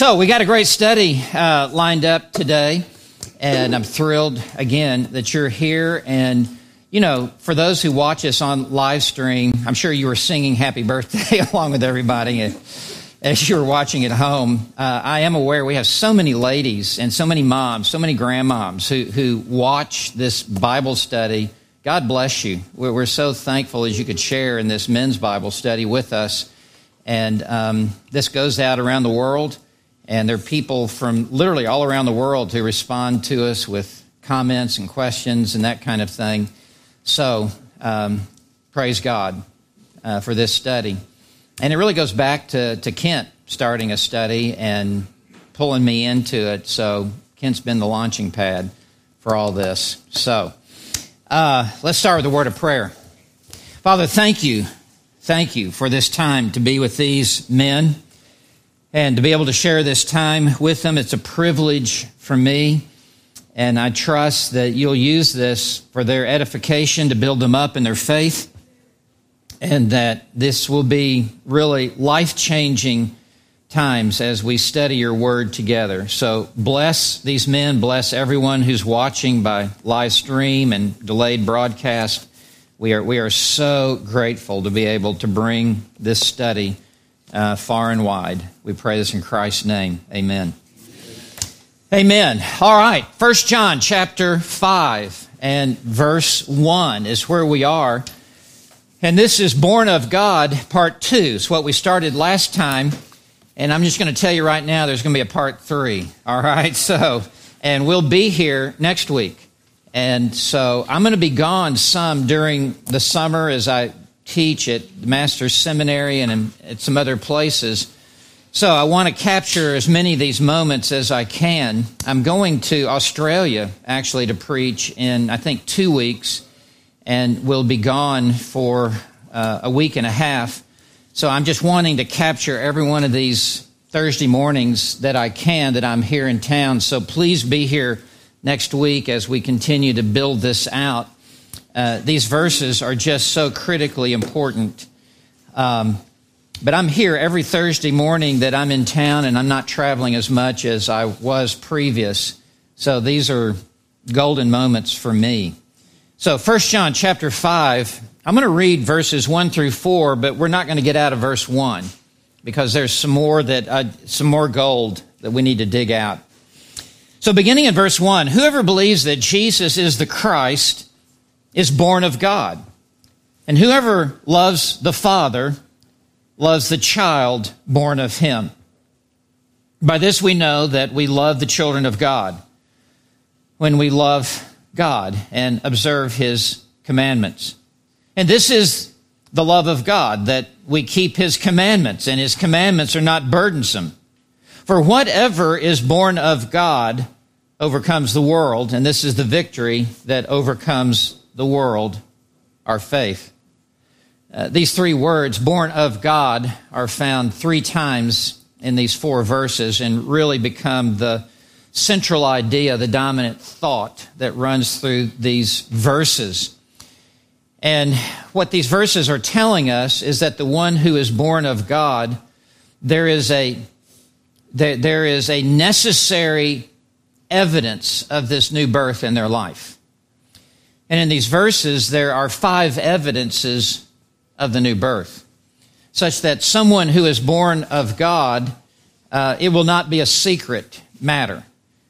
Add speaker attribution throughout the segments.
Speaker 1: So we got a great study lined up today, and I'm thrilled again that you're here. And for those who watch us on live stream, I'm sure you were singing "Happy Birthday" along with everybody as you were watching at home. I am aware we have so many ladies and so many moms, so many grandmoms who watch this Bible study. God bless you. We're so thankful as you could share in this men's Bible study with us. And this goes out around the world. And there are people from literally all around the world who respond to us with comments and questions and that kind of thing. So, praise God for this study. And it really goes back to Kent starting a study and pulling me into it. So, Kent's been the launching pad for all this. So, let's start with a word of prayer. Father, thank you. Thank you for this time to be with these men. And to be able to share this time with them, it's a privilege for me. And I trust that you'll use this for their edification, to build them up in their faith. And that this will be really life-changing times as we study your word together. So bless these men, bless everyone who's watching by live stream and delayed broadcast. We are so grateful to be able to bring this study far and wide. We pray this in Christ's name. Amen. Amen. All right. 1 John chapter 5 and verse 1 is where we are. And this is Born of God, part 2. It's what we started last time. And I'm just going to tell you right now, there's going to be a part 3. All right. And we'll be here next week. And so I'm going to be gone some during the summer as I teach at the Master's Seminary and at some other places. So I want to capture as many of these moments as I can. I'm going to Australia, actually, to preach in, I think, 2 weeks, and we'll be gone for a week and a half. So I'm just wanting to capture every one of these Thursday mornings that I can, that I'm here in town. So please be here next week as we continue to build this out. These verses are just so critically important. But I'm here every Thursday morning that I'm in town, and I'm not traveling as much as I was previous. So these are golden moments for me. So 1 John chapter 5, I'm going to read verses 1 through 4, but we're not going to get out of verse 1 because there's some more gold that we need to dig out. So beginning in verse 1, whoever believes that Jesus is the Christ is born of God. And whoever loves the Father loves the child born of him. By this we know that we love the children of God, when we love God and observe his commandments. And this is the love of God, that we keep his commandments, and his commandments are not burdensome. For whatever is born of God overcomes the world, and this is the victory that overcomes the world, our faith. These 3 words, born of God, are found 3 times in these 4 verses and really become the central idea, the dominant thought that runs through these verses. And what these verses are telling us is that the one who is born of God, there is a necessary evidence of this new birth in their life. And in these verses, there are 5 evidences of the new birth, such that someone who is born of God, it will not be a secret matter.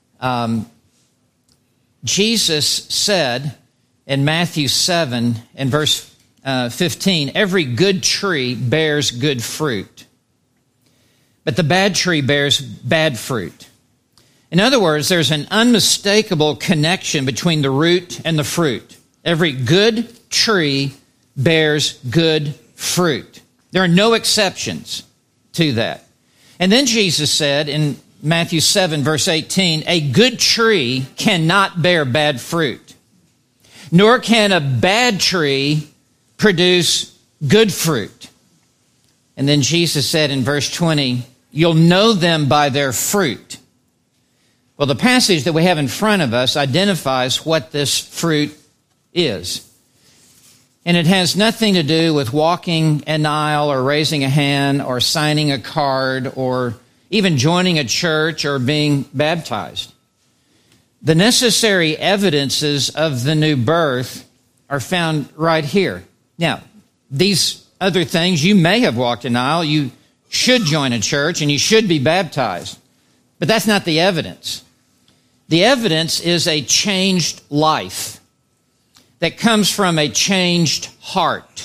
Speaker 1: Jesus said in Matthew 7 and verse 15, every good tree bears good fruit, but the bad tree bears bad fruit. In other words, there's an unmistakable connection between the root and the fruit. Every good tree bears good fruit. There are no exceptions to that. And then Jesus said in Matthew 7, verse 18, a good tree cannot bear bad fruit, nor can a bad tree produce good fruit. And then Jesus said in verse 20, you'll know them by their fruit. Well, the passage that we have in front of us identifies what this fruit is. And it has nothing to do with walking an aisle or raising a hand or signing a card or even joining a church or being baptized. The necessary evidences of the new birth are found right here. Now, these other things, you may have walked an aisle, you should join a church, and you should be baptized. But that's not the evidence. The evidence is a changed life that comes from a changed heart.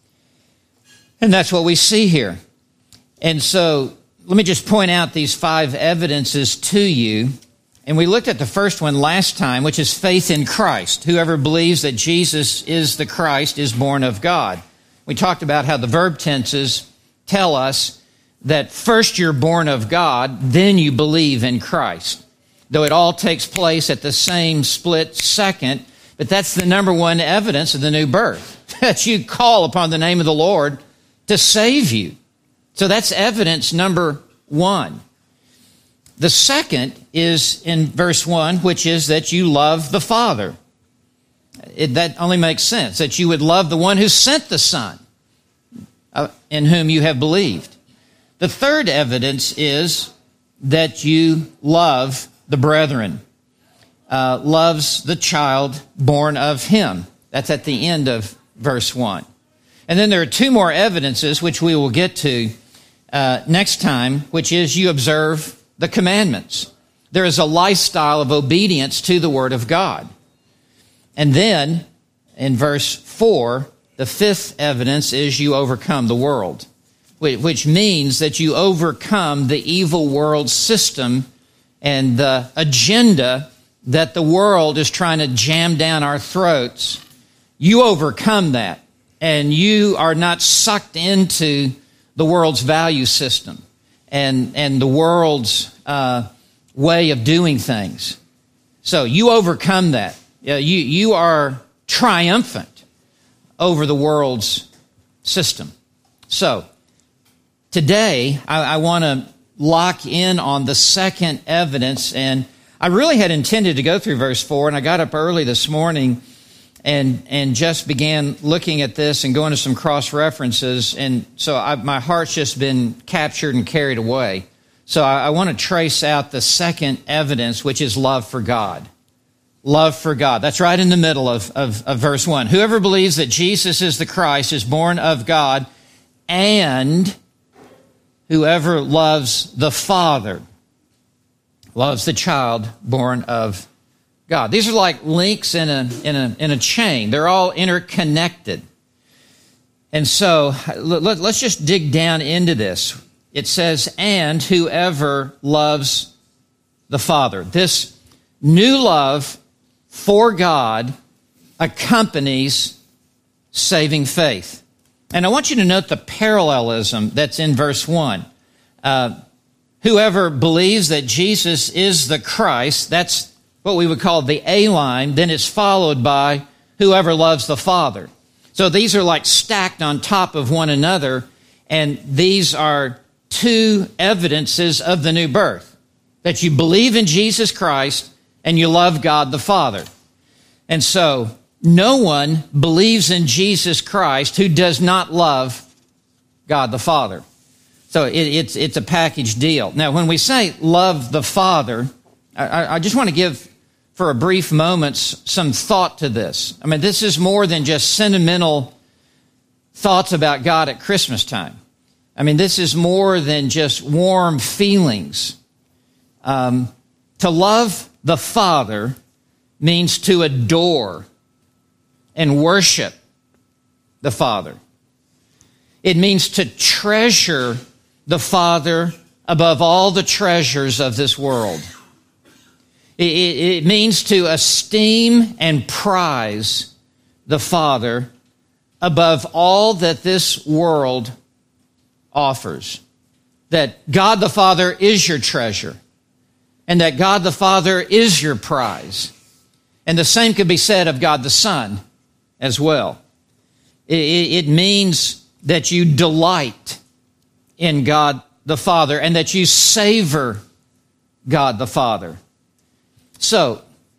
Speaker 1: And that's what we see here. And so let me just point out these 5 evidences to you. And we looked at the first one last time, which is faith in Christ. Whoever believes that Jesus is the Christ is born of God. We talked about how the verb tenses tell us that first you're born of God, then you believe in Christ. Though it all takes place at the same split second, but that's the number one evidence of the new birth, that you call upon the name of the Lord to save you. So that's evidence number 1. The second is in verse 1, which is that you love the Father. That only makes sense, that you would love the one who sent the Son, in whom you have believed. The third evidence is that you love the brethren, loves the child born of him. That's at the end of verse 1. And then there are 2 more evidences, which we will get to next time, which is you observe the commandments. There is a lifestyle of obedience to the Word of God. And then, in verse 4, the 5th evidence is you overcome the world, which means that you overcome the evil world system and the agenda that the world is trying to jam down our throats. You overcome that, and you are not sucked into the world's value system and the world's way of doing things. So you overcome that. You are triumphant over the world's system. So today, I want to lock in on the second evidence, and I really had intended to go through verse 4, and I got up early this morning and just began looking at this and going to some cross-references, and so my heart's just been captured and carried away. So I want to trace out the second evidence, which is love for God. Love for God. That's right in the middle of verse 1. Whoever believes that Jesus is the Christ is born of God, and whoever loves the Father loves the child born of God. These are like links in a chain. They're all interconnected. And so let's just dig down into this. It says, and whoever loves the Father. This new love for God accompanies saving faith. And I want you to note the parallelism that's in verse 1. Whoever believes that Jesus is the Christ, that's what we would call the A line, then it's followed by whoever loves the Father. So these are like stacked on top of one another, and these are 2 evidences of the new birth, that you believe in Jesus Christ and you love God the Father. And so no one believes in Jesus Christ who does not love God the Father. So it's a package deal. Now, when we say love the Father, I just want to give, for a brief moment, some thought to this. I mean, this is more than just sentimental thoughts about God at Christmas time. I mean, this is more than just warm feelings. To love the Father means to adore and worship the Father. It means to treasure the Father above all the treasures of this world. It means to esteem and prize the Father above all that this world offers. That God the Father is your treasure, and that God the Father is your prize. And the same could be said of God the Son as well. It means that you delight in God the Father and that you savor God the Father. So,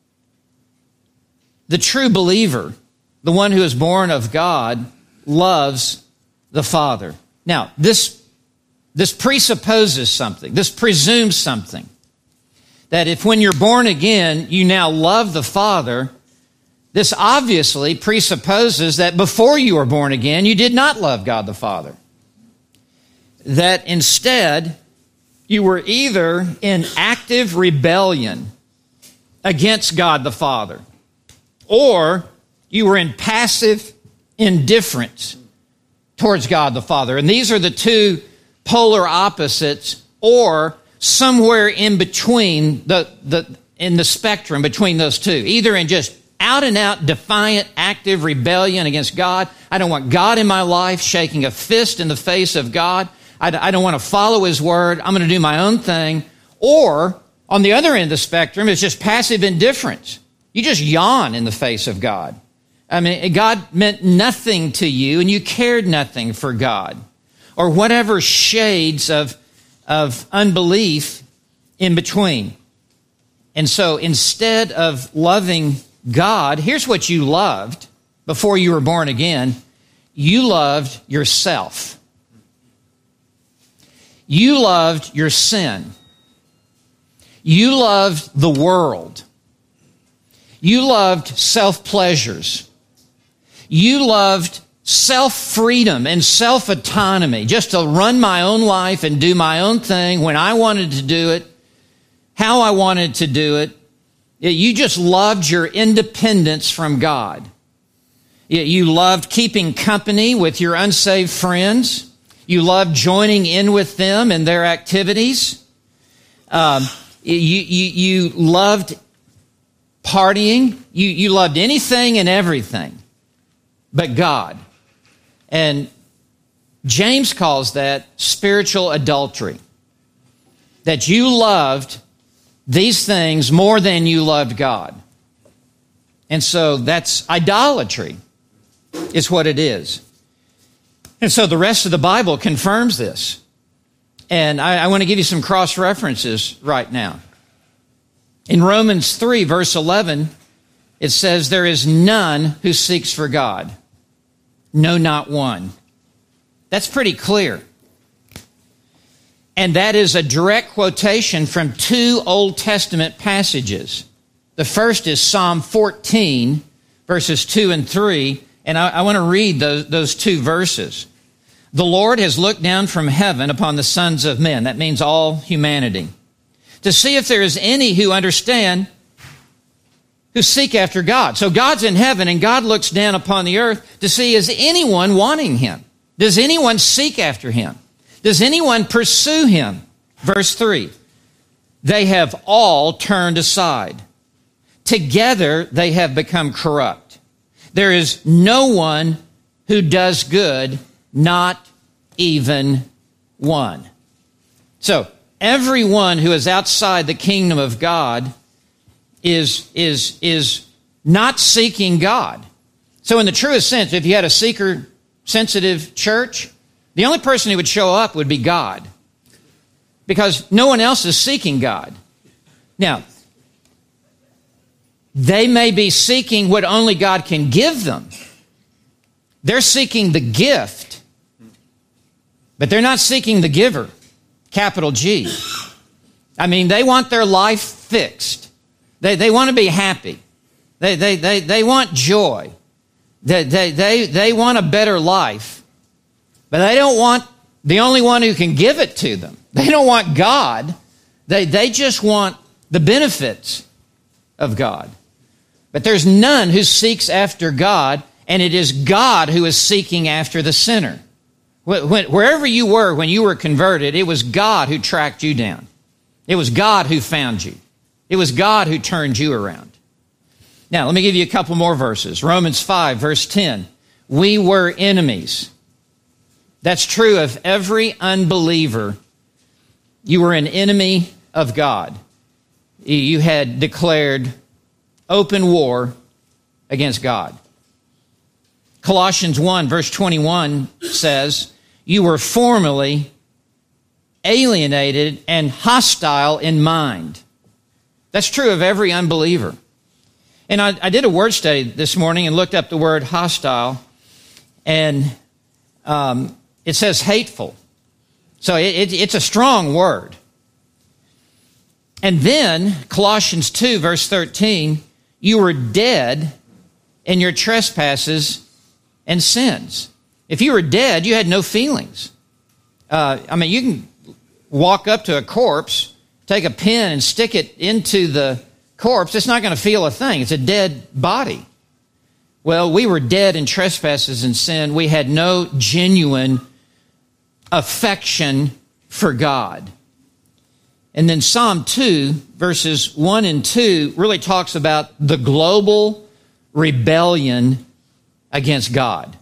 Speaker 1: the true believer, the one who is born of God, loves the Father. Now, this This presupposes something. This presumes something. That if when you're born again, you now love the Father, this obviously presupposes that before you were born again, you did not love God the Father. That instead, you were either in active rebellion against God the Father, or you were in passive indifference towards God the Father. And these are the two polar opposites, or somewhere in between in the spectrum between those two. Either in just out and out defiant, active rebellion against God. I don't want God in my life, shaking a fist in the face of God. I don't want to follow His word. I'm going to do my own thing. Or on the other end of the spectrum, it's just passive indifference. You just yawn in the face of God. I mean, God meant nothing to you and you cared nothing for God. Or whatever shades of unbelief in between. And so instead of loving God, here's what you loved before you were born again. You loved yourself. You loved your sin. You loved the world. You loved self-pleasures. You loved self-freedom and self-autonomy, just to run my own life and do my own thing when I wanted to do it, how I wanted to do it. You just loved your independence from God. You loved keeping company with your unsaved friends. You loved joining in with them in their activities. You loved partying. You loved anything and everything but God. And James calls that spiritual adultery. That you loved these things more than you loved God. And so that's idolatry, is what it is. And so the rest of the Bible confirms this. And I want to give you some cross-references right now. In Romans 3, verse 11, it says, "There is none who seeks for God. No, not one." That's pretty clear. And that is a direct quotation from two Old Testament passages. The first is Psalm 14, verses 2 and 3. And I want to read those two verses. "The Lord has looked down from heaven upon the sons of men," that means all humanity, "to see if there is any who understand, who seek after God." So God's in heaven and God looks down upon the earth to see, is anyone wanting Him? Does anyone seek after Him? Does anyone pursue Him? Verse 3, "They have all turned aside. Together they have become corrupt. There is no one who does good, not even one." So everyone who is outside the kingdom of God is not seeking God. So in the truest sense, if you had a seeker-sensitive church, the only person who would show up would be God, because no one else is seeking God. Now, they may be seeking what only God can give them. They're seeking the gift, but they're not seeking the giver, capital G. I mean, they want their life fixed. They want to be happy. They want joy. They want a better life. But they don't want the only one who can give it to them. They don't want God. They just want the benefits of God. But there's none who seeks after God, and it is God who is seeking after the sinner. Wherever you were when you were converted, it was God who tracked you down. It was God who found you. It was God who turned you around. Now, let me give you a couple more verses. Romans 5, verse 10. "We were enemies." That's true of every unbeliever. You were an enemy of God. You had declared open war against God. Colossians 1, verse 21 says, "You were formerly alienated and hostile in mind." That's true of every unbeliever. And I did a word study this morning and looked up the word hostile, and it says hateful. So it's a strong word. And then, Colossians 2, verse 13, you were dead in your trespasses and sins. If you were dead, you had no feelings. You can walk up to a corpse, take a pin and stick it into the corpse. It's not going to feel a thing. It's a dead body. Well, we were dead in trespasses and sin. We had no genuine affection for God. And then Psalm 2, verses 1 and 2, really talks about the global rebellion against God.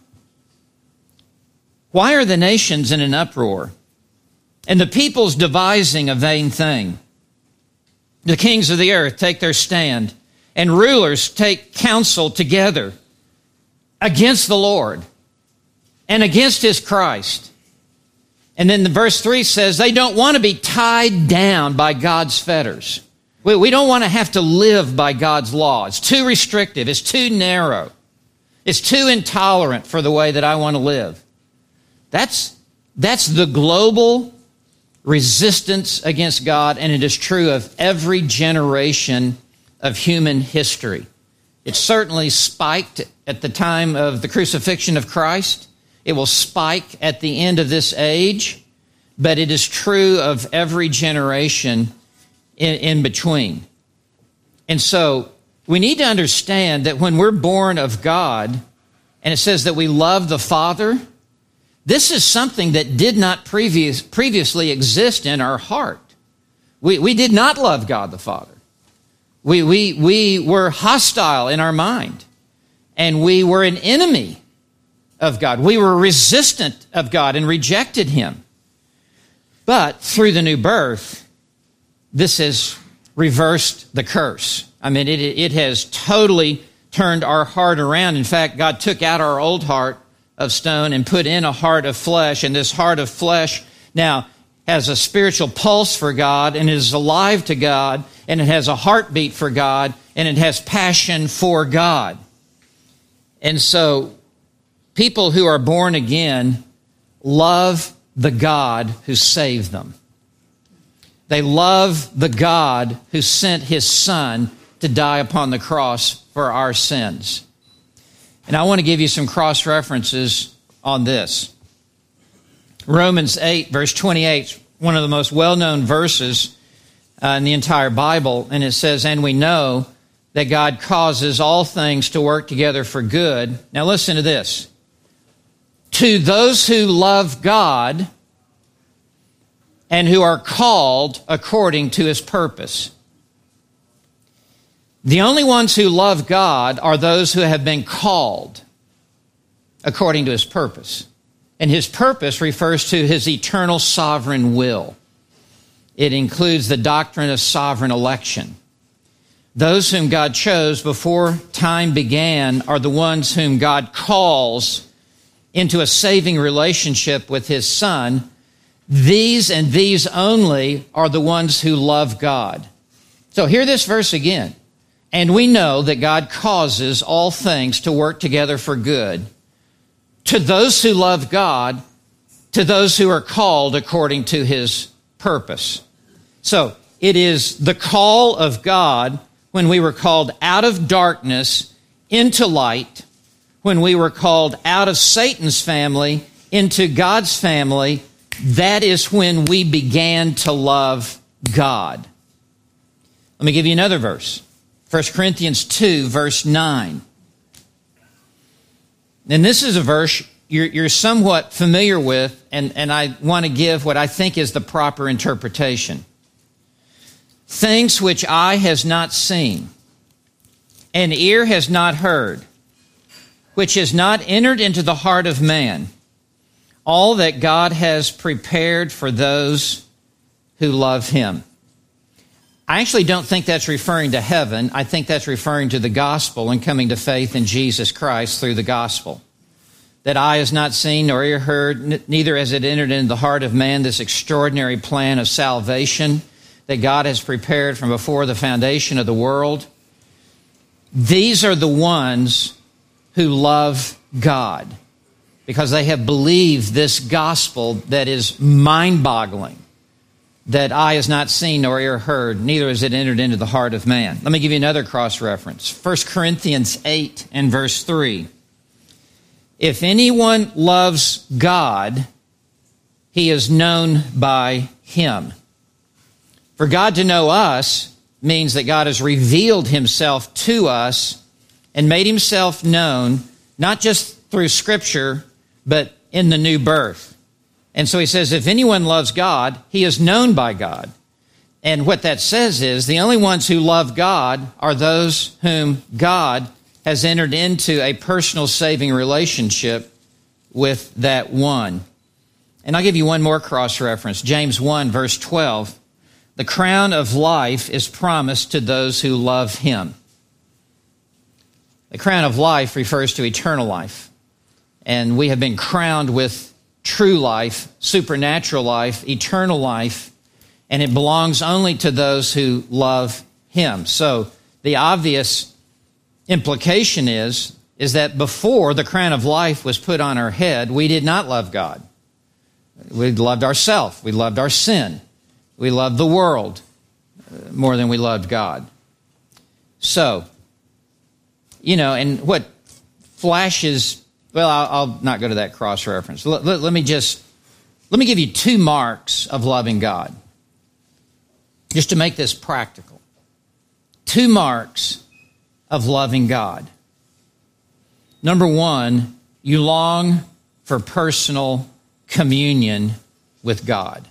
Speaker 1: Why are the nations in an uproar, and the peoples devising a vain thing? The kings of the earth take their stand, and rulers take counsel together against the Lord and against his Christ. And then the verse 3 says they don't want to be tied down by God's fetters. We don't want to have to live by God's law. It's too restrictive. It's too narrow. It's too intolerant for the way that I want to live. That's the global resistance against God, and it is true of every generation of human history. It certainly spiked at the time of the crucifixion of Christ. It will spike at the end of this age, but it is true of every generation in between. And so we need to understand that when we're born of God, and it says that we love the Father, this is something that did not previously exist in our heart. We did not love God the Father. We were hostile in our mind, and we were an enemy of God. We were resistant of God and rejected him. But through the new birth, this has reversed the curse. It has totally turned our heart around. In fact, God took out our old heart of stone and put in a heart of flesh, and this heart of flesh now has a spiritual pulse for God, and is alive to God, and it has a heartbeat for God, and it has passion for God. And so people who are born again love the God who saved them. They love the God who sent his Son to die upon the cross for our sins. And I want to give you some cross-references on this. Romans 8, verse 28, one of the most well-known verses in the entire Bible, and it says, and we know that God causes all things to work together for good. Now listen to this. To those who love God and who are called according to his purpose. The only ones who love God are those who have been called according to his purpose. And his purpose refers to his eternal sovereign will. It includes the doctrine of sovereign election. Those whom God chose before time began are the ones whom God calls into a saving relationship with his Son. These and these only are the ones who love God. So hear this verse again. And we know that God causes all things to work together for good to those who love God, to those who are called according to his purpose. So it is the call of God when we were called out of darkness into light, when we were called out of Satan's family into God's family. That is when we began to love God. Let me give you another verse. 1 Corinthians 2, verse 9. And this is a verse you're somewhat familiar with, and I want to give what I think is the proper interpretation. Things which eye has not seen, and ear has not heard, which has not entered into the heart of man, all that God has prepared for those who love him. I actually don't think that's referring to heaven. I think that's referring to the gospel and coming to faith in Jesus Christ through the gospel. That eye has not seen nor ear heard, neither has it entered into the heart of man this extraordinary plan of salvation that God has prepared from before the foundation of the world. These are the ones who love God. because they have believed this gospel that is mind-boggling, that eye has not seen nor ear heard, neither has it entered into the heart of man. Let me give you another cross-reference. 1 Corinthians 8 and verse 3. If anyone loves God, he is known by him. For God to know us means that God has revealed himself to us and made himself known, not just through Scripture, but in the new birth. And so he says, if anyone loves God, he is known by God. And what that says is the only ones who love God are those whom God has entered into a personal saving relationship with that one. And I'll give you one more cross-reference. James 1, verse 12. The crown of life is promised to those who love him. The crown of life refers to eternal life. And we have been crowned with true life, supernatural life, eternal life, and it belongs only to those who love him. So the obvious implication is that before the crown of life was put on our head, we did not love God. We loved ourselves. We loved our sin. We loved the world more than we loved God. So, and what flashes, well, I'll not go to that cross-reference. Let me give you 2 marks of loving God, just to make this practical. 2 marks of loving God. Number 1, you long for personal communion with God.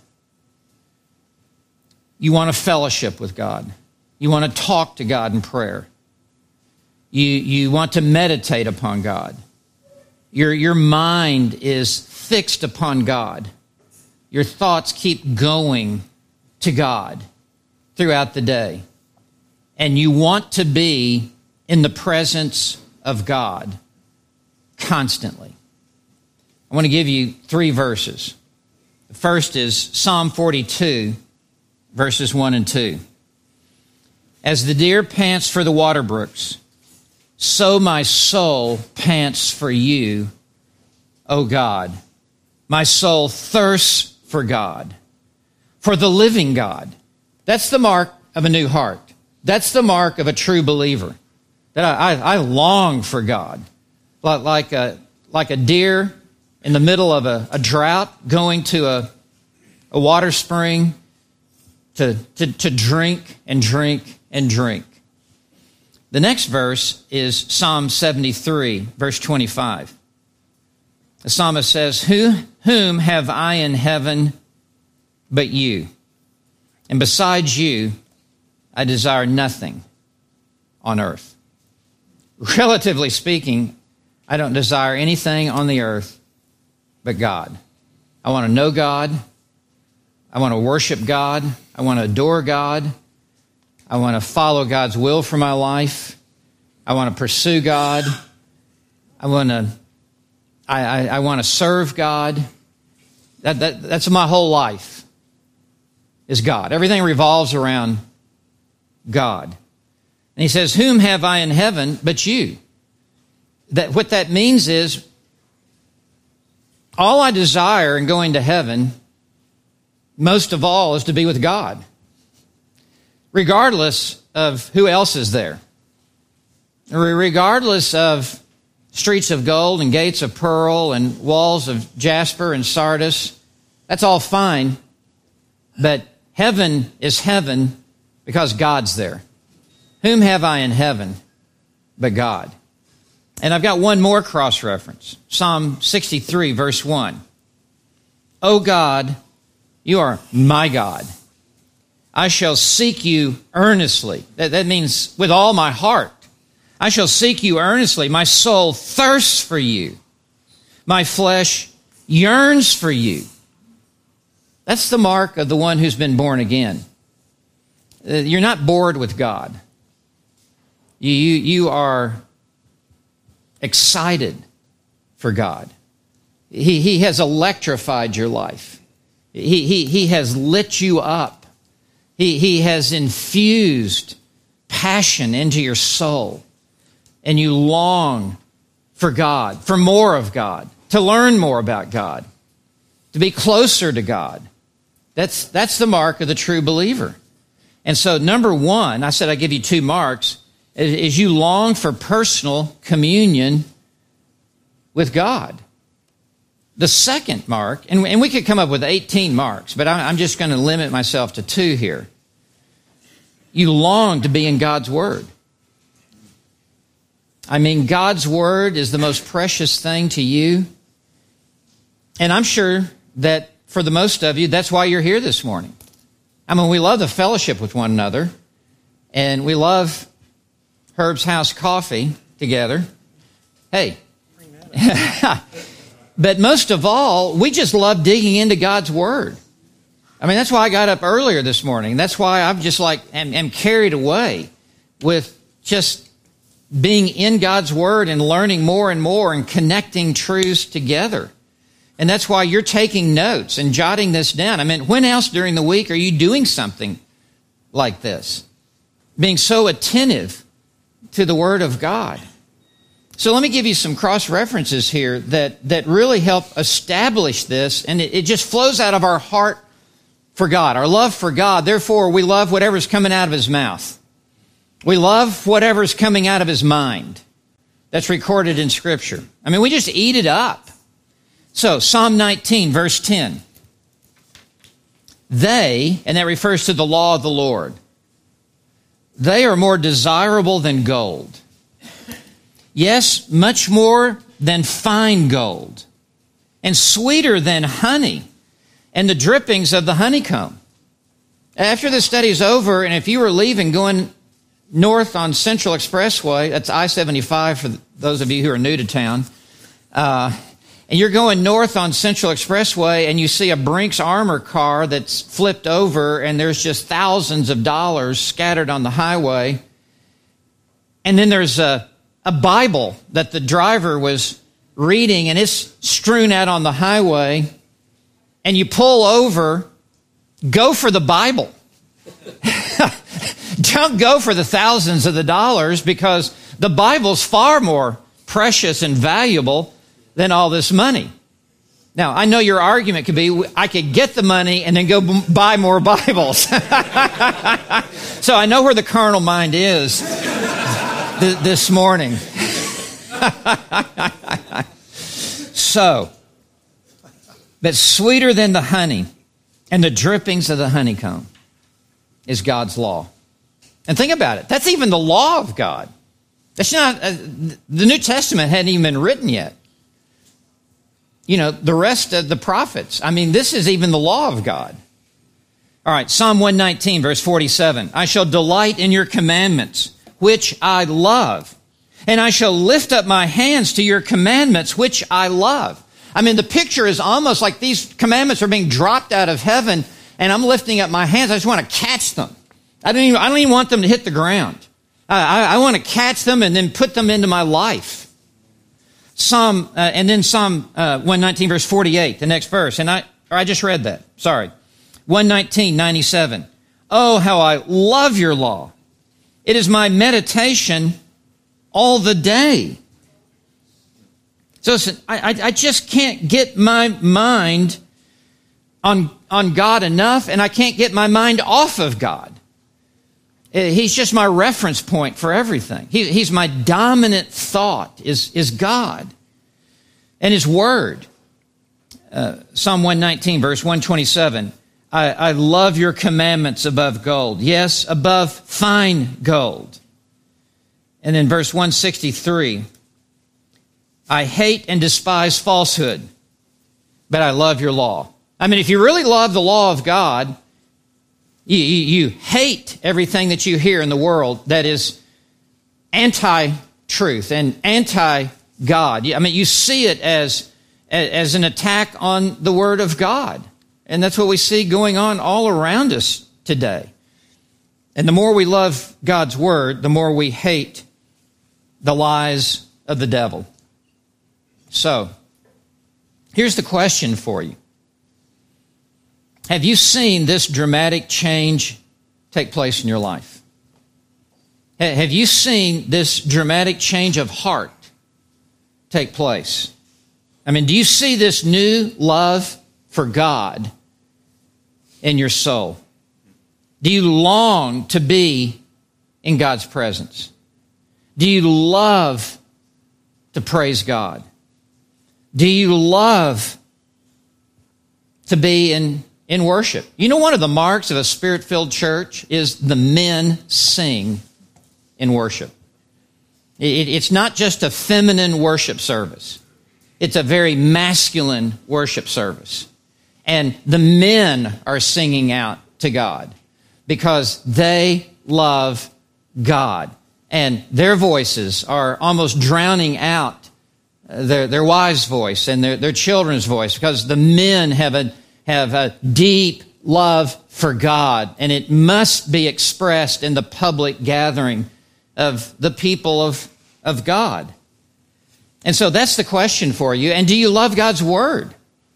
Speaker 1: You want a fellowship with God. You want to talk to God in prayer. You want to meditate upon God. Your mind is fixed upon God. Your thoughts keep going to God throughout the day. And you want to be in the presence of God constantly. I want to give you 3 verses. The first is Psalm 42, verses 1 and 2. As the deer pants for the water brooks, so my soul pants for you, O God. My soul thirsts for God, for the living God. That's the mark of a new heart. That's the mark of a true believer. That I long for God. Like a deer in the middle of a drought going to a water spring to drink and drink and drink. The next verse is Psalm 73, verse 25. The psalmist says, Whom have I in heaven but you? And besides you, I desire nothing on earth. Relatively speaking, I don't desire anything on the earth but God. I want to know God. I want to worship God. I want to adore God. I want to follow God's will for my life. I want to pursue God. I want to serve God. That's my whole life, is God. Everything revolves around God. And he says, Whom have I in heaven but you? What that means is, all I desire in going to heaven, most of all, is to be with God, regardless of who else is there, regardless of streets of gold and gates of pearl and walls of jasper and sardis. That's all fine, but heaven is heaven because God's there. Whom have I in heaven but God? And I've got one more cross-reference. Psalm 63, verse 1. O God, you are my God. I shall seek you earnestly. That means with all my heart. I shall seek you earnestly. My soul thirsts for you. My flesh yearns for you. That's the mark of the one who's been born again. You're not bored with God. You are excited for God. He has electrified your life. He has lit you up. He has infused passion into your soul. And you long for God, for more of God, to learn more about God, to be closer to God. That's the mark of the true believer. And so number one, I said I give you 2 marks, is you long for personal communion with God. The second mark, and we could come up with 18 marks, but I'm just going to limit myself to 2 here. You long to be in God's Word. I mean, God's Word is the most precious thing to you. And I'm sure that for the most of you, that's why you're here this morning. I mean, we love the fellowship with one another, and we love Herb's House coffee together. Hey. But most of all, we just love digging into God's Word. I mean, that's why I got up earlier this morning. That's why I'm just am carried away with just being in God's Word and learning more and more and connecting truths together. And that's why you're taking notes and jotting this down. I mean, when else during the week are you doing something like this? Being so attentive to the Word of God. So let me give you some cross-references here that really help establish this, and it just flows out of our heart for God, our love for God. Therefore, we love whatever's coming out of His mouth. We love whatever's coming out of His mind. That's recorded in Scripture. I mean, we just eat it up. So, Psalm 19, verse 10. They, and that refers to the law of the Lord, they are more desirable than gold. Yes, much more than fine gold, and sweeter than honey, and the drippings of the honeycomb. After this study is over, and if you were leaving going north on Central Expressway, that's I-75 for those of you who are new to town, and you're going north on Central Expressway and you see a Brinks armor car that's flipped over and there's just thousands of dollars scattered on the highway. And then there's a Bible that the driver was reading and it's strewn out on the highway. And you pull over, go for the Bible. Don't go for the thousands of the dollars, because the Bible's far more precious and valuable than all this money. Now, I know your argument could be, I could get the money and then go buy more Bibles. So I know where the carnal mind is this morning. So, but sweeter than the honey and the drippings of the honeycomb is God's law. And think about it. That's even the law of God. That's not, the New Testament hadn't even been written yet. You know, the rest of the prophets. I mean, this is even the law of God. All right, Psalm 119, verse 47. I shall delight in your commandments, which I love. And I shall lift up my hands to your commandments, which I love. I mean, the picture is almost like these commandments are being dropped out of heaven, and I'm lifting up my hands. I just want to catch them. I don't even want them to hit the ground. I want to catch them and then put them into my life. Psalm 119, verse 48, the next verse. And I just read that. Sorry. 119, 97. Oh, how I love your law. It is my meditation all the day. So listen, I just can't get my mind on God enough, and I can't get my mind off of God. He's just my reference point for everything. He's my dominant thought is God and His Word. Psalm 119, verse 127. I love your commandments above gold. Yes, above fine gold. And then verse 163. I hate and despise falsehood, but I love your law. I mean, if you really love the law of God, you hate everything that you hear in the world that is anti-truth and anti-God. I mean, you see it as an attack on the Word of God. And that's what we see going on all around us today. And the more we love God's Word, the more we hate the lies of the devil. So, here's the question for you. Have you seen this dramatic change take place in your life? Have you seen this dramatic change of heart take place? I mean, do you see this new love for God in your soul? Do you long to be in God's presence? Do you love to praise God? Do you love to be in worship? You know, one of the marks of a Spirit-filled church is the men sing in worship. It's not just a feminine worship service. It's a very masculine worship service. And the men are singing out to God because they love God. And their voices are almost drowning out their wives' voice and their children's voice because the men have a deep love for God, and it must be expressed in the public gathering of the people of God. And so that's the question for you. And do you love God's Word?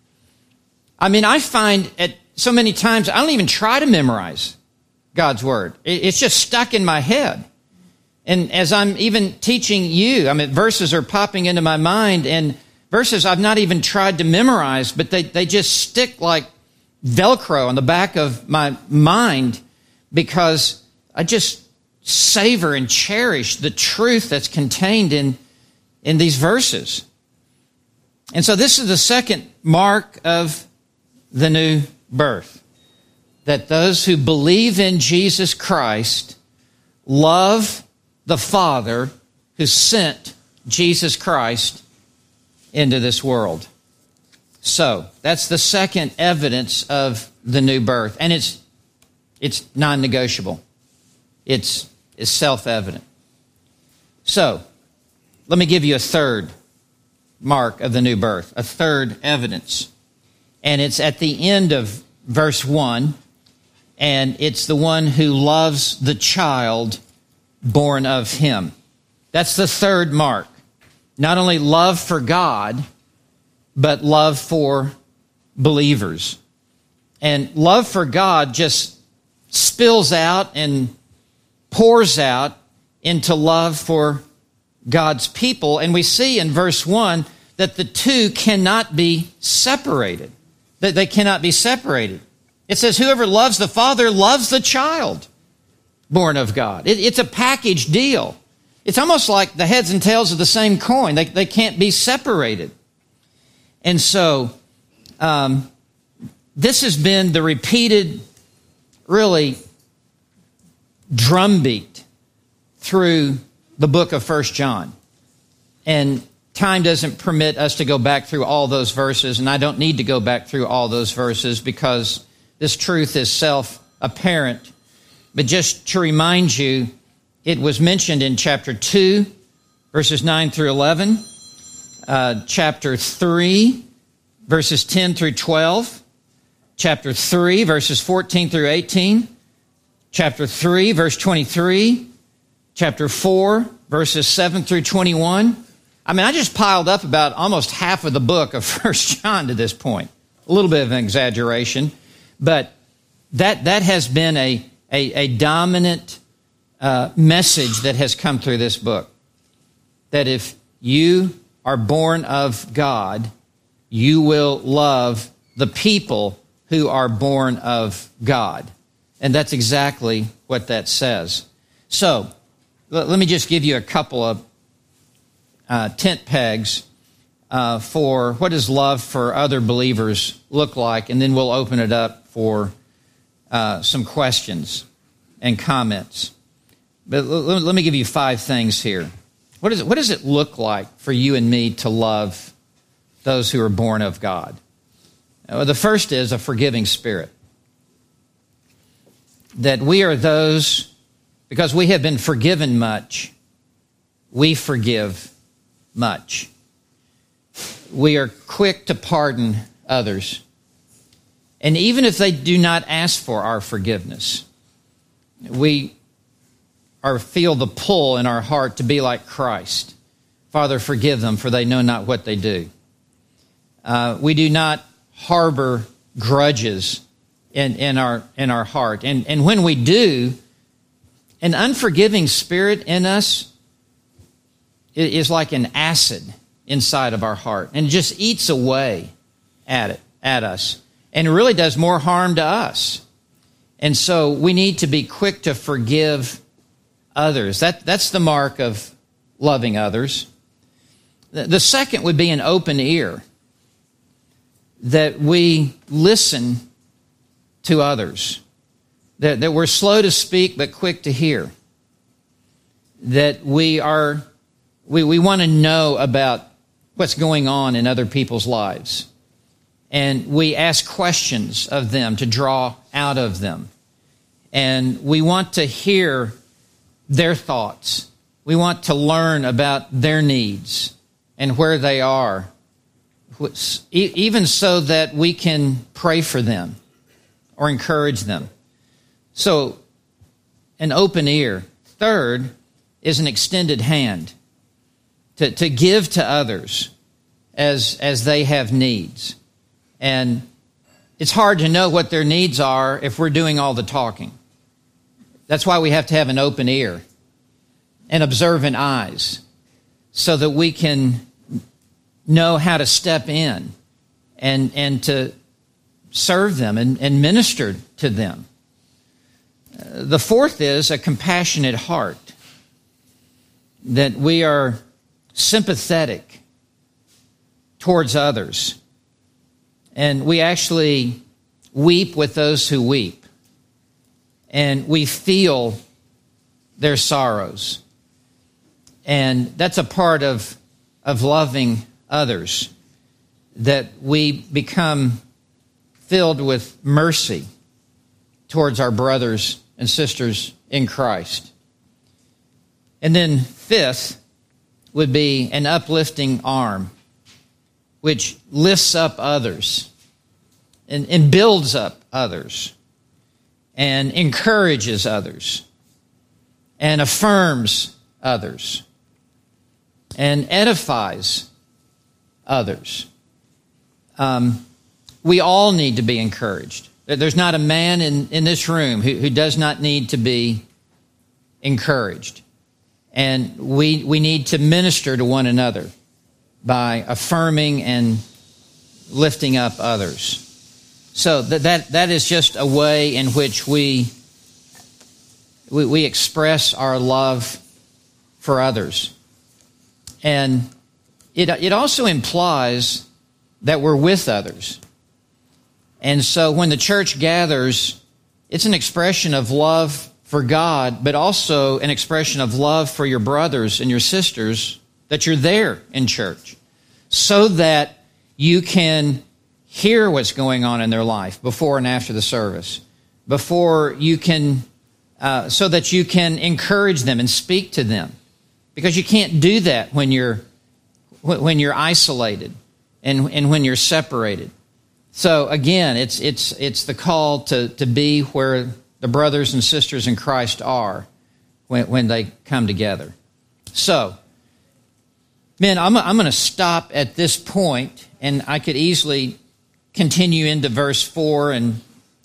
Speaker 1: I mean, I find so many times I don't even try to memorize God's Word. It's just stuck in my head. And as I'm even teaching you, I mean, verses are popping into my mind, and verses I've not even tried to memorize, but they just stick like Velcro on the back of my mind because I just savor and cherish the truth that's contained in these verses. And so this is the second mark of the new birth, that those who believe in Jesus Christ love the Father who sent Jesus Christ into this world. So that's the second evidence of the new birth. And it's non-negotiable. It's self-evident. So let me give you a third mark of the new birth, a third evidence. And it's at the end of verse 1, and it's the one who loves the child born of him. That's the third mark. Not only love for God, but love for believers. And love for God just spills out and pours out into love for God's people. And we see in verse 1 that the two cannot be separated. That they cannot be separated. It says, whoever loves the Father loves the child born of God. It's a package deal. It's almost like the heads and tails of the same coin. They can't be separated. And so this has been the repeated, really, drumbeat through the book of 1 John. And time doesn't permit us to go back through all those verses, and I don't need to go back through all those verses because this truth is self-apparent. But just to remind you, it was mentioned in chapter 2, verses 9 through 11, chapter 3, verses 10 through 12, chapter 3, verses 14 through 18, chapter 3, verse 23, chapter 4, verses 7 through 21. I mean, I just piled up about almost half of the book of 1 John to this point. A little bit of an exaggeration, but that has been a dominant message that has come through this book. That if you are born of God, you will love the people who are born of God. And that's exactly what that says. So, let me just give you a couple of tent pegs for what does love for other believers look like, and then we'll open it up for some questions and comments. But let me give you 5 things here. What does it look like for you and me to love those who are born of God? The first is a forgiving spirit. That we are those, because we have been forgiven much, we forgive much. We are quick to pardon others. And even if they do not ask for our forgiveness, we feel the pull in our heart to be like Christ. Father, forgive them, for they know not what they do. We do not harbor grudges in our heart. And when we do, an unforgiving spirit in us is like an acid inside of our heart and just eats away at us, and it really does more harm to us. And so we need to be quick to forgive others. That's the mark of loving others. The second would be an open ear, that we listen to others, that we're slow to speak but quick to hear, that we want to know about what's going on in other people's lives, and we ask questions of them to draw out of them, and we want to hear their thoughts. We want to learn about their needs and where they are, even so that we can pray for them or encourage them. So, an open ear. Third is an extended hand, to give to others as they have needs. And it's hard to know what their needs are if we're doing all the talking. That's why we have to have an open ear and observant eyes, so that we can know how to step in and to serve them and minister to them. The fourth is a compassionate heart, that we are sympathetic towards others, and we actually weep with those who weep, and we feel their sorrows. And that's a part of loving others, that we become filled with mercy towards our brothers and sisters in Christ. And then fifth would be an uplifting arm, which lifts up others and builds up others and encourages others and affirms others and edifies others. We all need to be encouraged. There's not a man in this room who does not need to be encouraged. And we need to minister to one another by affirming and lifting up others. So that is just a way in which we express our love for others. And it also implies that we're with others. And so when the church gathers, it's an expression of love for God, but also an expression of love for your brothers and your sisters, that you're there in church, so that you can hear what's going on in their life before and after the service, before you can, so that you can encourage them and speak to them, because you can't do that when you're isolated and when you're separated. So again, it's the call to be where the brothers and sisters in Christ are when they come together. So, men, I'm going to stop at this point, and I could easily continue into verse 2 and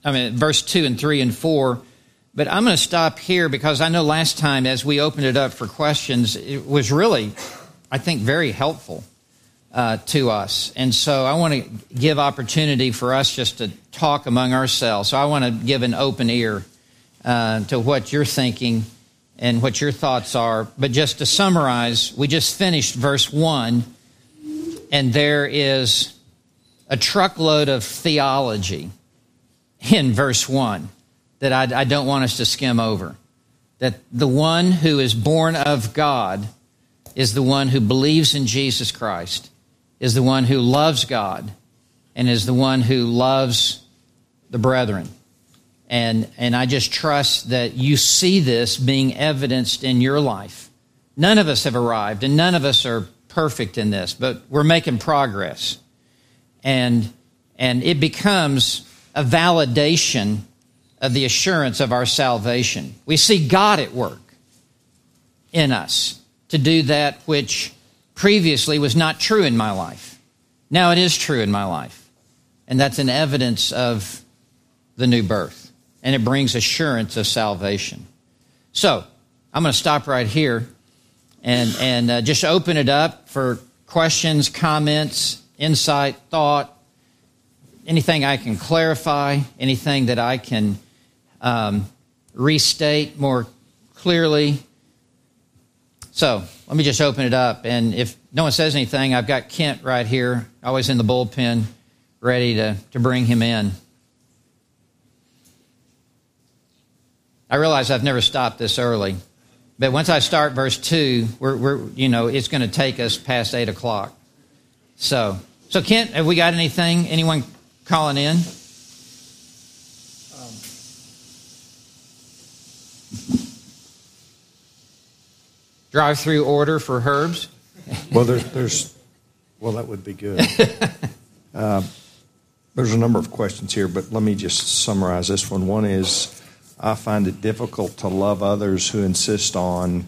Speaker 1: 3 and 4, but I'm going to stop here because I know last time as we opened it up for questions, it was really, I think, very helpful to us. And so I want to give opportunity for us just to talk among ourselves. So I want to give an open ear to what you're thinking and what your thoughts are. But just to summarize, we just finished verse 1, and there is a truckload of theology in verse 1 that I don't want us to skim over. That the one who is born of God is the one who believes in Jesus Christ, is the one who loves God, and is the one who loves the brethren. And I just trust that you see this being evidenced in your life. None of us have arrived, and none of us are perfect in this, but we're making progress. And it becomes a validation of the assurance of our salvation. We see God at work in us to do that which previously was not true in my life. Now it is true in my life. And that's an evidence of the new birth. And it brings assurance of salvation. So, I'm going to stop right here and just open it up for questions, comments, insight, thought, anything I can clarify, anything that I can restate more clearly. So let me just open it up. And if no one says anything, I've got Kent right here, always in the bullpen, ready to bring him in. I realize I've never stopped this early, but once I start verse 2, we're it's going to take us past 8 o'clock. So Kent, have we got anything? Anyone calling in? Drive-through order for Herbs?
Speaker 2: Well, that would be good. There's a number of questions here, but let me just summarize this one. One is, I find it difficult to love others who insist on,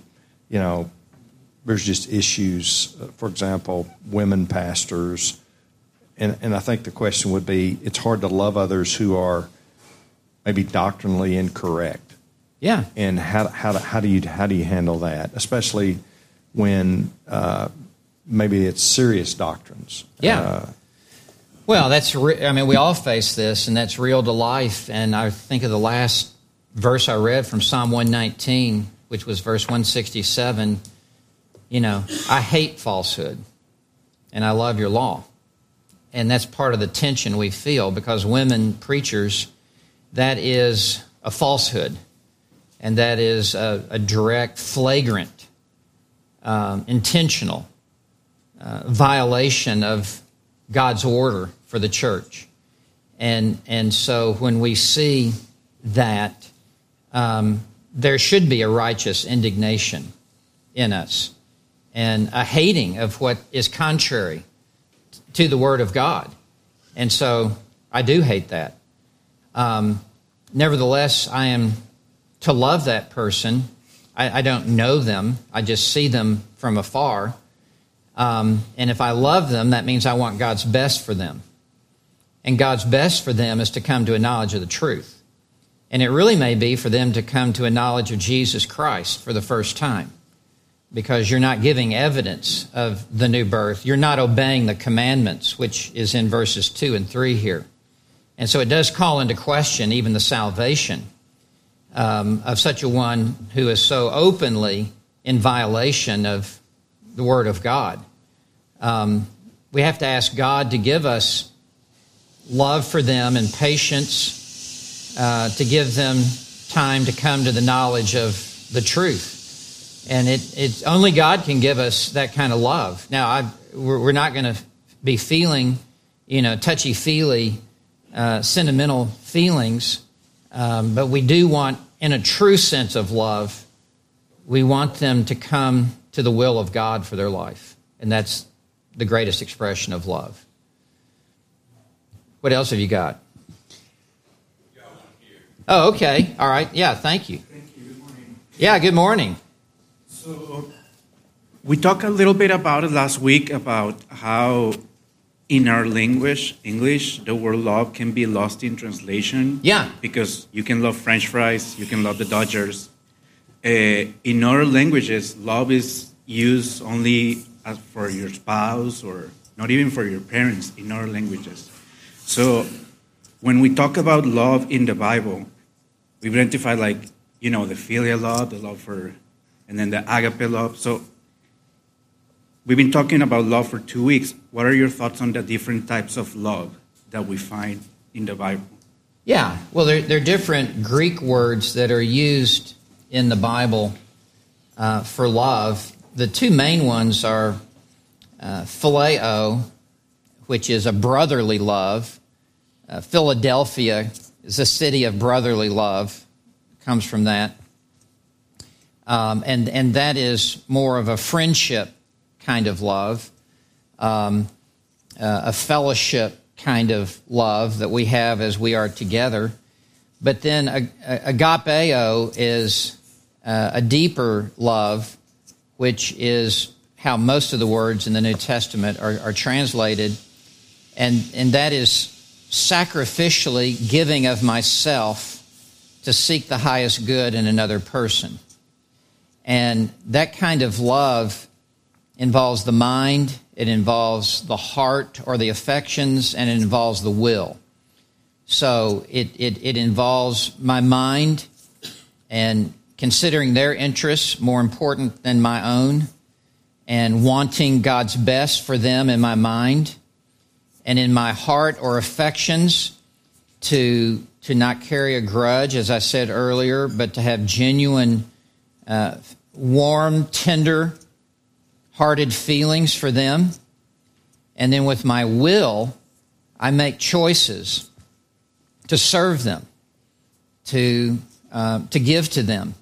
Speaker 2: there's just issues. For example, women pastors. And I think the question would be, it's hard to love others who are maybe doctrinally incorrect.
Speaker 1: Yeah.
Speaker 2: And how do you handle that, especially when maybe it's serious doctrines?
Speaker 1: Yeah. Well, we all face this, and that's real to life. And I think of the last verse I read from Psalm 119, which was verse 167. I hate falsehood, and I love your law. And that's part of the tension we feel, because women preachers, that is a falsehood. And that is a direct, flagrant, intentional violation of God's order for the church. And so when we see that, there should be a righteous indignation in us and a hating of what is contrary to the Word of God. And so I do hate that. Nevertheless, I am to love that person. I don't know them. I just see them from afar. And if I love them, that means I want God's best for them. And God's best for them is to come to a knowledge of the truth. And it really may be for them to come to a knowledge of Jesus Christ for the first time, because you're not giving evidence of the new birth. You're not obeying the commandments, which is in verses 2 and 3 here. And so it does call into question even the salvation of such a one who is so openly in violation of the Word of God. We have to ask God to give us love for them and patience, to give them time to come to the knowledge of the truth. And it's only God can give us that kind of love. Now, we're not going to be feeling, touchy-feely, sentimental feelings, but we do want, in a true sense of love, we want them to come to the will of God for their life. And that's the greatest expression of love. What else have you got? Oh, okay. All right. Yeah, thank you.
Speaker 3: Thank you. Good morning.
Speaker 1: Yeah, good morning.
Speaker 3: So we talked a little bit about it last week, about how in our language, English, the word love can be lost in translation.
Speaker 1: Yeah.
Speaker 3: Because you can love French fries, you can love the Dodgers. In other languages, love is used only for your spouse or not even for your parents in other languages. So when we talk about love in the Bible, we identify the filial love, the love for, and then the agape love. So we've been talking about love for 2 weeks. What are your thoughts on the different types of love that we find in the Bible?
Speaker 1: Yeah, well, there are different Greek words that are used in the Bible for love. The two main ones are phileo, which is a brotherly love. Philadelphia is a city of brotherly love, comes from that. And that is more of a friendship kind of love, a fellowship kind of love that we have as we are together. But then agapeo is a deeper love, which is how most of the words in the New Testament are translated. And that is sacrificially giving of myself to seek the highest good in another person. And that kind of love involves the mind it involves the heart or the affections, and it involves the will. So it involves my mind and considering their interests more important than my own, and wanting God's best for them in my mind, and in my heart or affections to not carry a grudge, as I said earlier, but to have genuine, warm, tender-hearted feelings for them. And then with my will, I make choices to serve them, to give to them,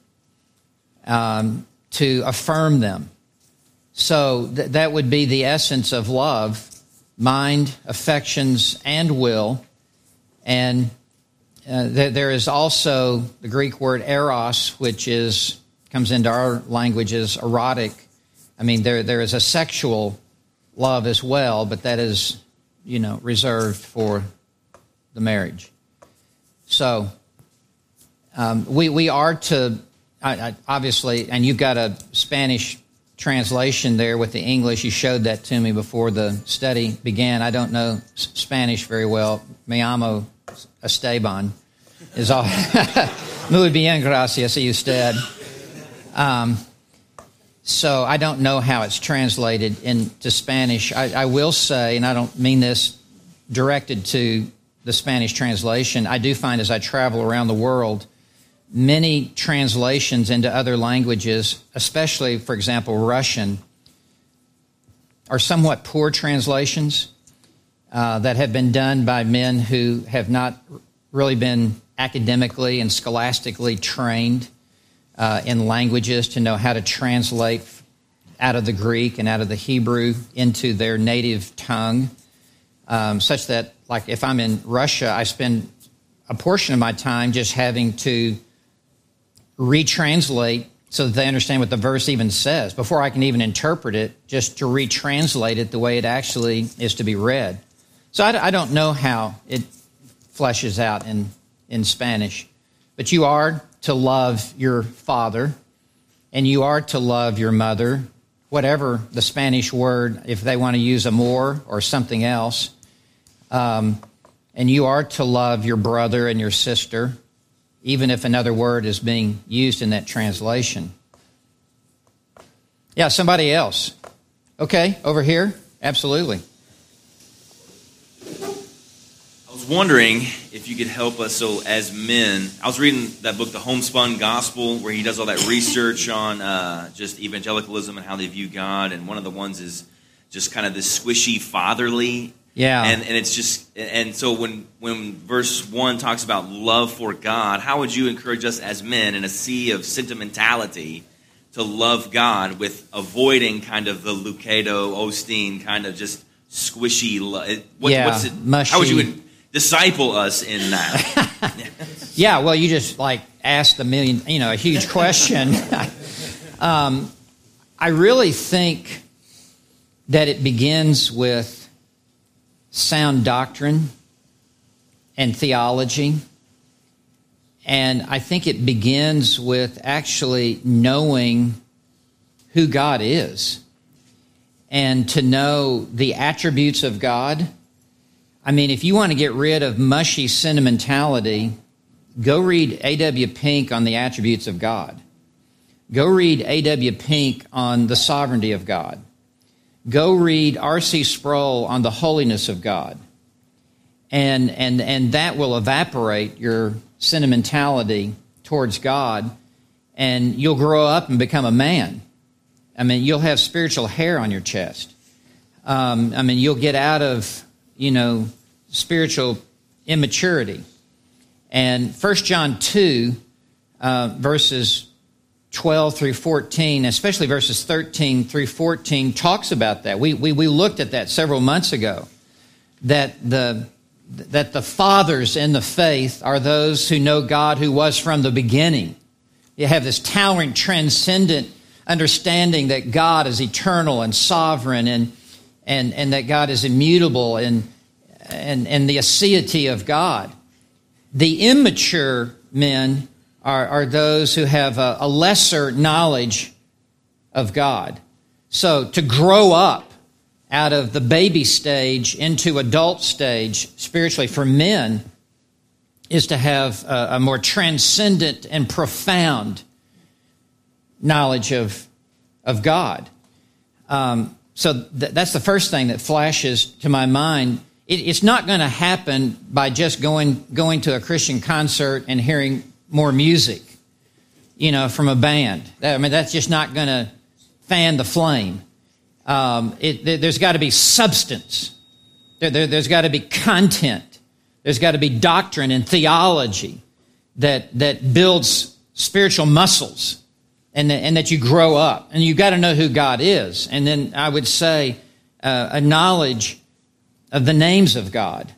Speaker 1: to affirm them. So that would be the essence of love: mind, affections, and will. And there is also the Greek word eros, which comes into our language as erotic. I mean, there is a sexual love as well, but that is, reserved for the marriage. So we are to, obviously, and you've got a Spanish translation there with the English. You showed that to me before the study began. I don't know Spanish very well. Me llamo Esteban is all. Muy bien, gracias a usted. So I don't know how it's translated into Spanish. I will say, and I don't mean this directed to the Spanish translation, I do find as I travel around the world, many translations into other languages, especially, for example, Russian, are somewhat poor translations that have been done by men who have not really been academically and scholastically trained in languages to know how to translate out of the Greek and out of the Hebrew into their native tongue, such that, like, if I'm in Russia, I spend a portion of my time just having to retranslate so that they understand what the verse even says before I can even interpret it, just to retranslate it the way it actually is to be read. So I don't know how it fleshes out in Spanish, but you are to love your father, and you are to love your mother, whatever the Spanish word, if they want to use amor or something else. And you are to love your brother and your sister, even if another word is being used in that translation. Yeah, somebody else. Okay, over here. Absolutely.
Speaker 4: I was wondering if you could help us. So as men, I was reading that book, The Homespun Gospel, where he does all that research on just evangelicalism and how they view God. And one of the ones is just kind of this squishy fatherly.
Speaker 1: Yeah.
Speaker 4: And it's just, and so when verse 1 talks about love for God, how would you encourage us as men in a sea of sentimentality to love God with avoiding kind of the Lucado, Osteen kind of just squishy love? What's it,
Speaker 1: mushy.
Speaker 4: How would you disciple us in that?
Speaker 1: Yeah, well, you just asked a huge question. I really think that it begins with sound doctrine and theology. And I think it begins with actually knowing who God is and to know the attributes of God. I mean, if you want to get rid of mushy sentimentality, go read A.W. Pink on the attributes of God. Go read A.W. Pink on the sovereignty of God. Go read R.C. Sproul on the holiness of God. And that will evaporate your sentimentality towards God, and you'll grow up and become a man. I mean, you'll have spiritual hair on your chest. You'll get out of, spiritual immaturity. And 1 John 2, verses 12 through 14, especially verses 13 through 14, talks about that. We looked at that several months ago, that the fathers in the faith are those who know God who was from the beginning. You have this towering, transcendent understanding that God is eternal and sovereign, and that God is immutable, and the aseity of God. The immature men are those who have a lesser knowledge of God. So to grow up out of the baby stage into adult stage spiritually for men is to have a more transcendent and profound knowledge of God. So that's the first thing that flashes to my mind. It's not going to happen by just going to a Christian concert and hearing more music, from a band. I mean, that's just not going to fan the flame. There's got to be substance. There's got to be content. There's got to be doctrine and theology that builds spiritual muscles, and that you grow up. And you've got to know who God is. And then I would say a knowledge of the names of God.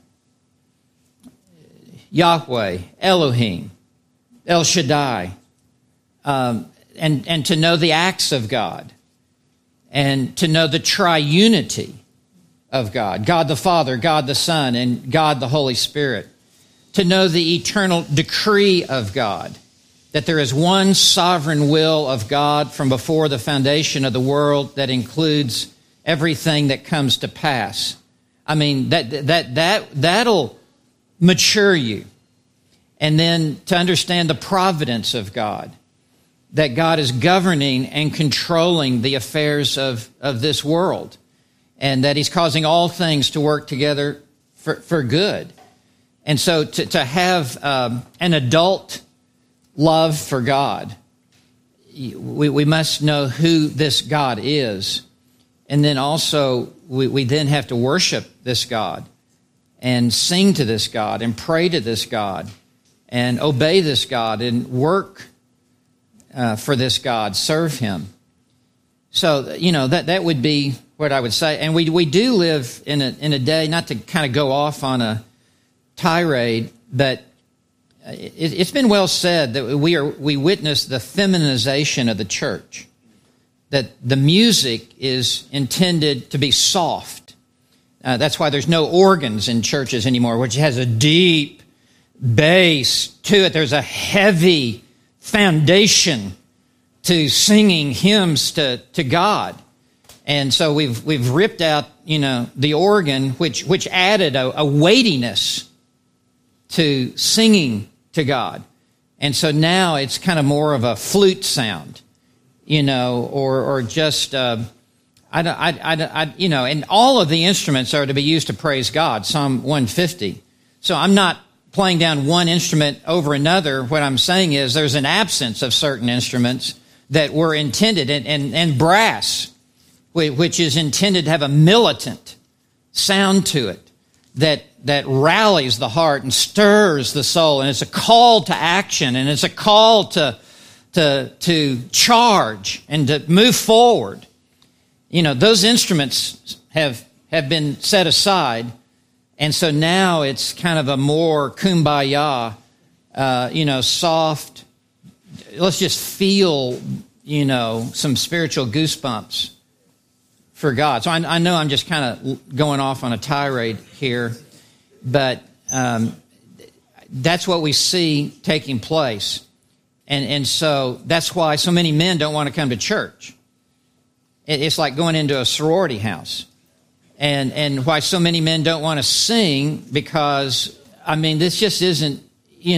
Speaker 1: Yahweh, Elohim, El Shaddai, and to know the acts of God, and to know the triunity of God, God the Father, God the Son, and God the Holy Spirit. To know the eternal decree of God, that there is one sovereign will of God from before the foundation of the world that includes everything that comes to pass. I mean, that'll mature you. And then to understand the providence of God, that God is governing and controlling the affairs of this world, and that He's causing all things to work together for good. And so to have an adult love for God, we must know who this God is. And then also we then have to worship this God and sing to this God and pray to this God and obey this God and work for this God, serve Him. So, that would be what I would say. And we do live in a day, not to kind of go off on a tirade, but it's been well said that we witness the feminization of the church, that the music is intended to be soft. That's why there's no organs in churches anymore, which has a deep bass to it. There's a heavy foundation to singing hymns to God. And so we've ripped out, the organ, which added a weightiness to singing to God. And so now it's kind of more of a flute sound, or just, and all of the instruments are to be used to praise God, Psalm 150. So I'm not playing down one instrument over another. What I'm saying is there's an absence of certain instruments that were intended, and brass, which is intended to have a militant sound to it, that rallies the heart and stirs the soul, and it's a call to action, and it's a call to charge and to move forward. Those instruments have been set aside, and so now it's kind of a more kumbaya, soft. Let's just feel, some spiritual goosebumps for God. So I know I'm just kind of going off on a tirade here, but that's what we see taking place. And so that's why so many men don't want to come to church. It's like going into a sorority house. And why so many men don't want to sing, because, this just isn't, we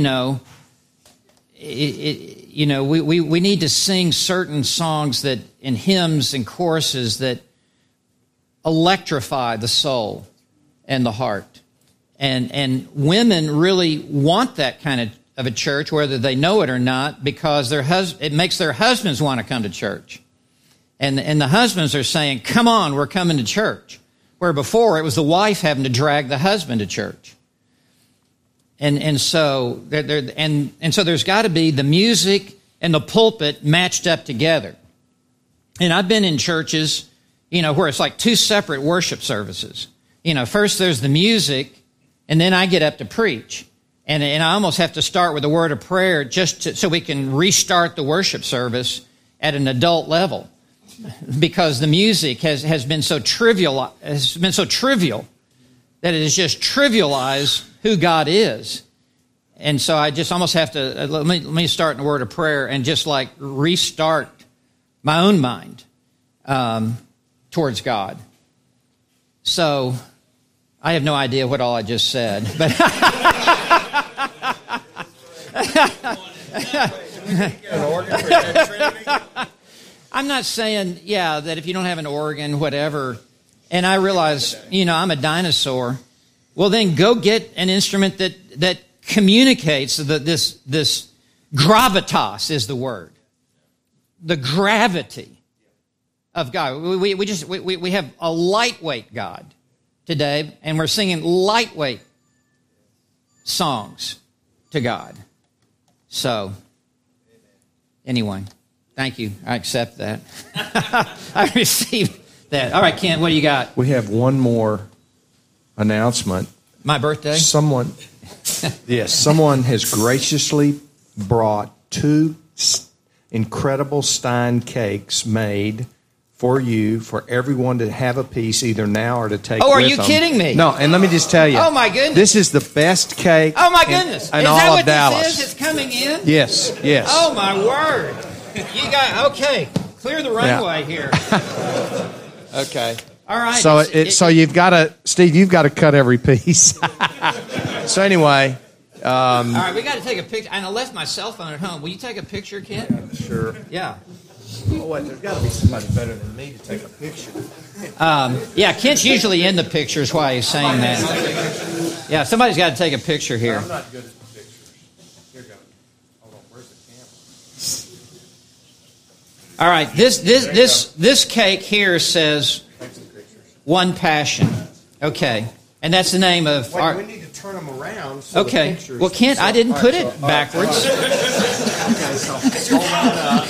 Speaker 1: need to sing certain songs that, in hymns and choruses, that electrify the soul and the heart. And women really want that kind of a church, whether they know it or not, because it makes their husbands want to come to church. And the husbands are saying, come on, we're coming to church. Where before it was the wife having to drag the husband to church. And so there's got to be the music and the pulpit matched up together. And I've been in churches, where it's like two separate worship services. First there's the music, and then I get up to preach. And I almost have to start with a word of prayer so we can restart the worship service at an adult level, because the music has been so trivial that it has just trivialized who God is. And so I just almost have to let me start in a word of prayer and just like restart my own mind towards God. So I have no idea what all I just said, but I'm not saying, that if you don't have an organ, whatever, and I realize, I'm a dinosaur, well, then go get an instrument that communicates this gravitas is the word. The gravity of God. We have a lightweight God today, and we're singing lightweight songs to God. So, anyway, thank you. I accept that. I received that. All right, Kent, what do you got?
Speaker 2: We have one more announcement.
Speaker 1: My birthday?
Speaker 2: Someone has graciously brought 2 incredible Stein cakes made for you, for everyone to have a piece either now or to take with them.
Speaker 1: Oh, are you kidding me?
Speaker 2: No, and let me just tell you.
Speaker 1: Oh, my goodness.
Speaker 2: This is the best cake
Speaker 1: Oh, my goodness.
Speaker 2: in
Speaker 1: Is
Speaker 2: all
Speaker 1: that
Speaker 2: of
Speaker 1: what
Speaker 2: Dallas.
Speaker 1: this is? It's coming in?
Speaker 2: Yes.
Speaker 1: Oh, my word. You got, okay, clear the runway here.
Speaker 2: Okay.
Speaker 1: All right.
Speaker 2: So you've got to, Steve, you've got to cut every piece. So anyway.
Speaker 1: All right, we got to take a picture. And I left my cell phone at home. Will you take a picture, Kent?
Speaker 2: Yeah, sure.
Speaker 1: Yeah.
Speaker 2: Oh, wait, there's got to be somebody better than me to take a picture.
Speaker 1: Kent's usually in the pictures while he's saying that. Yeah, somebody's got to take a picture here.
Speaker 2: I'm not good at the pictures. Here goes. Hold on, where's the camera?
Speaker 1: All right, this cake here says One Passion. Okay, and that's the name of our.
Speaker 2: We need to turn them around. So
Speaker 1: Okay.
Speaker 2: The pictures,
Speaker 1: Well, Kent, I didn't put it backwards.
Speaker 2: Okay, so hold that up.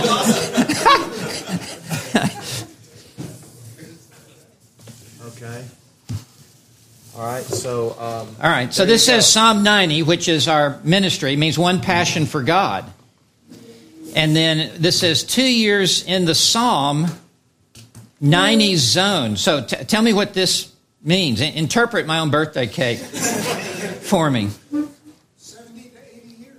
Speaker 2: Okay. All right. So.
Speaker 1: All right. So this says Psalm 90, which is our ministry. It means one passion for God. And then this says 2 years in the Psalm 90 zone. So tell me what this means. Interpret my own birthday cake for me.
Speaker 5: 70 to 80 years.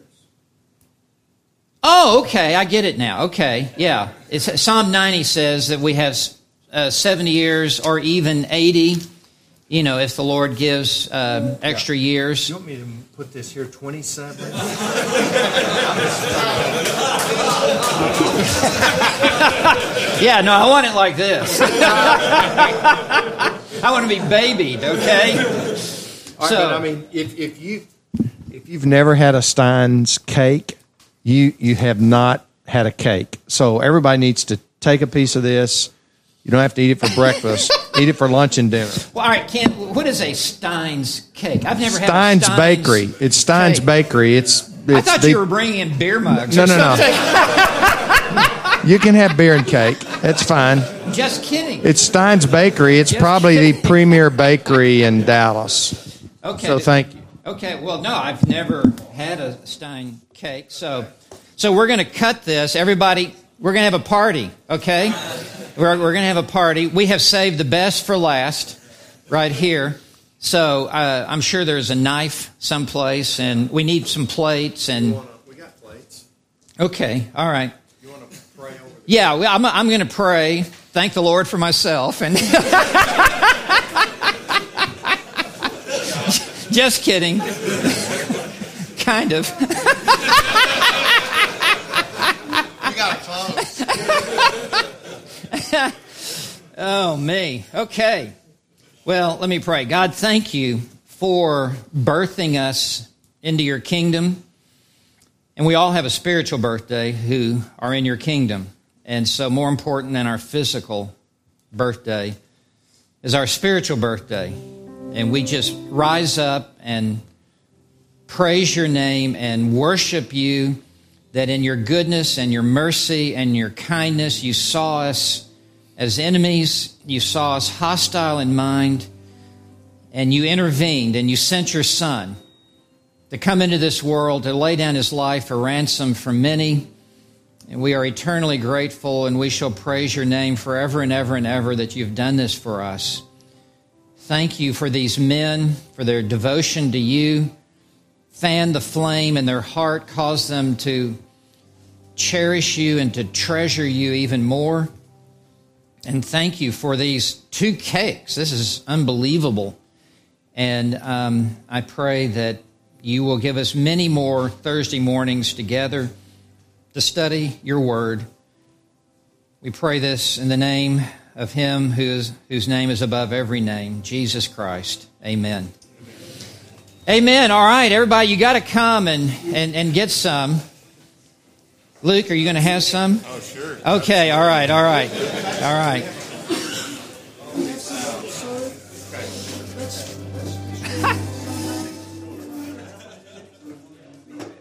Speaker 1: Oh, okay. I get it now. Okay. Yeah. Psalm 90 says that we have 70 years or even 80, if the Lord gives extra years.
Speaker 2: You want me to put this here 27?
Speaker 1: Yeah, no, I want it like this. I want to be babied, okay?
Speaker 2: But I mean, if you've never had a Stein's cake, you have not had a cake. So everybody needs to take a piece of this. You don't have to eat it for breakfast. Eat it for lunch and dinner.
Speaker 1: Well, all right, Kent, what is a Stein's cake? I've never had a
Speaker 2: Stein's
Speaker 1: Stein's
Speaker 2: Bakery. It's Stein's
Speaker 1: cake.
Speaker 2: Bakery. It's
Speaker 1: I thought you were bringing in beer mugs.
Speaker 2: No.
Speaker 1: or something.
Speaker 2: You can have beer and cake. That's fine.
Speaker 1: Just kidding.
Speaker 2: It's Stein's Bakery. It's
Speaker 1: Just
Speaker 2: probably
Speaker 1: kidding.
Speaker 2: the premier bakery in Dallas.
Speaker 1: Okay.
Speaker 2: So thank you.
Speaker 1: Okay, well, no, I've never had a Stein cake. So we're going to cut this. Everybody, we're going to have a party, okay? We're going to have a party. We have saved the best for last right here. So I'm sure there's a knife someplace, and we need some plates. And
Speaker 2: We got plates.
Speaker 1: okay, all right.
Speaker 2: You want to pray over this?
Speaker 1: Yeah, I'm going to pray. Thank the Lord for myself. And just kidding. Kind of.
Speaker 5: We got close.
Speaker 1: Oh, me. Okay. Well, let me pray. God, thank you for birthing us into your kingdom. And we all have a spiritual birthday who are in your kingdom. And so more important than our physical birthday is our spiritual birthday. And we just rise up and praise your name and worship you, that in your goodness and your mercy and your kindness, you saw us as enemies, you saw us hostile in mind, and you intervened and you sent your Son to come into this world to lay down his life a ransom for many. And we are eternally grateful, and we shall praise your name forever and ever and ever that you've done this for us. Thank you for these men, for their devotion to you. Fan the flame in their heart, cause them to cherish you and to treasure you even more. And thank you for these 2 cakes. This is unbelievable. And I pray that you will give us many more Thursday mornings together to study your word. We pray this in the name of him whose name is above every name, Jesus Christ. Amen. Amen. All right, everybody, you got to come and get some. Luke, are you going to have some?
Speaker 5: Oh, sure.
Speaker 1: Okay, all right.